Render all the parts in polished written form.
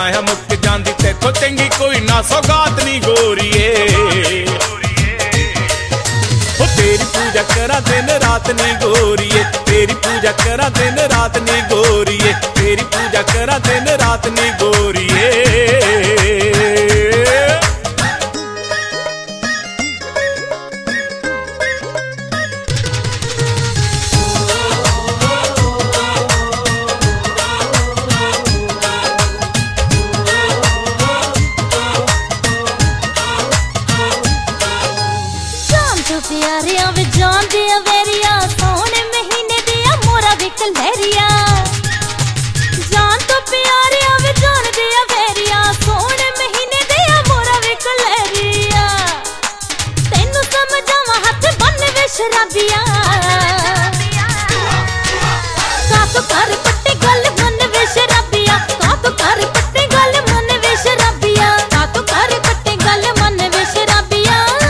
माया मुक जांदी तेथों चंगी कोई ना सौगात नी गोरीए। ओ तेरी पूजा करा दिन रात नी गोरीए, तेरी पूजा करा दिन रात नी गोरीए, तेरी पूजा करा दिन रात नी गोरीए। प्यारिया वे जान दिया वेरिया सोने महीने दिया मोरा वे कलहरिया। जान तो प्यारिया वे जान दिया वेरिया सोने महीने दिया मोरा वे कलहरिया। तेनू समझावा हाथ बन वे शराबिया का तो कर पट्टे गल मन वे शराबिया, का तो कर पट्टे गल मन वे शराबिया, का तो कर पट्टे गल मन वे शराबिया।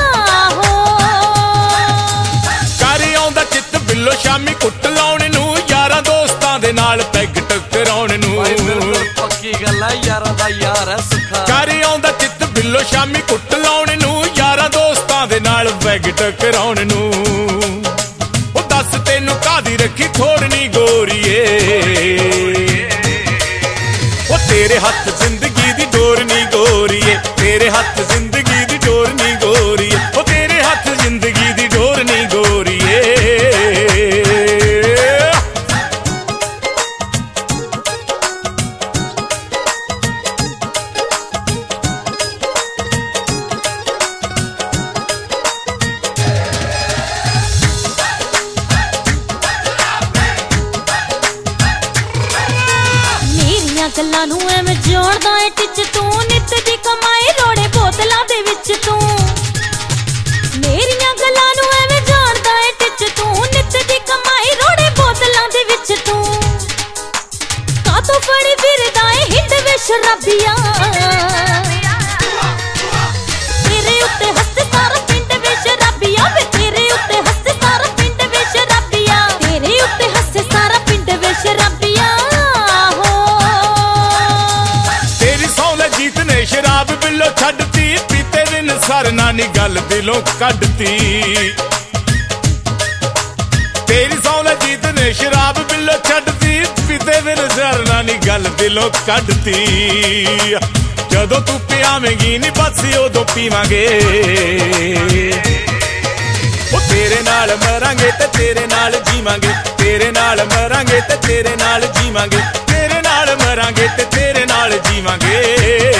बिल्लो शामी कुट लाउणे नू यारां दोस्तां दे नाल पैग टकराउणे नू। पक्की गल है यारां दा यार है सुखा। कर आउंदा चित बिल्लो शामी कुट लाउणे नू यारां दोस्तां दे नाल पैग टकराउणे नू। ओ दस तैनू कादी रखी थोड़नी गोरीए। ओ तेरे हत्थ जिंदगी दी डोर नी गोरीए, तेरे हत्थ जिंदगी दी डोर नी गोरीए। ओ तेरे हत्थ जिंदगी दी डोर नी गोरीए। गल्लां नू एवें जोड़दा ऐ टिच तू नित दी कमाई रोड़े बोतलां दे विच तू। मेरियां गल्लां नू एवें जोड़दा ऐ टिच तू नित दी कमाई रोड़े बोतलां दे विच तू। का तो फड़ी फिरदा ऐ हिंद वे शराबिया तेरे उत्ते हੱਸ सारा पिंड वे शराबिया वे तेरे उत्ते हੱਸ सारा पिंड वे शराबिया, तेरे उत्ते हੱਸ सारा पिंड वे शराबिया। जीत ने शराब बिल्लो छड्डती पीते दिन सर नानी गल दिलों कड्डती। तेरी सौला जीत ने शराब बिल्लो छड्डती पीते दिन सर नानी गल दिलों कड्डती। जदों तू पियावेंगी नी बस उदों पीवांगे। ओ तेरे नाल मरांगे ते तेरे नाल जीवांगे, तेरे नाल मरांगे ते तेरे नाल जीवांगे, तेरे नाल मरांगे ते तेरे नाल जीवांगे।